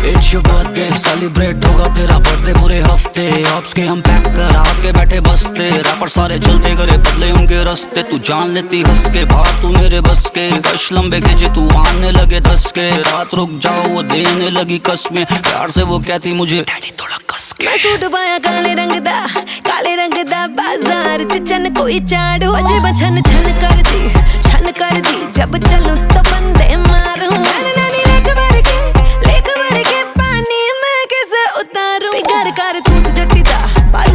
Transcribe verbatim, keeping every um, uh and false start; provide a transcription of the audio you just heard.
It's your birthday, celebrate होगा तेरा birthday पूरे हफ्ते। ऑप्स के हम पैक कर आके बैठे बसते, रैपर सारे चलते करे बदले उनके रास्ते। तू जान लेती हंस के बात तू मेरे बस के, कश लंबे खींचे तू आने लगे धस के। रात रुक जाओ वो देने लगी कसमें, प्यार से वो कहती मुझे डैडी थोड़ा कस के। मैं सूट पाया काले रंग दा, काले रंग दा बाजार च चन कोई चाड़ो, अजे छन छन कर दी छन कर दी जब चलूं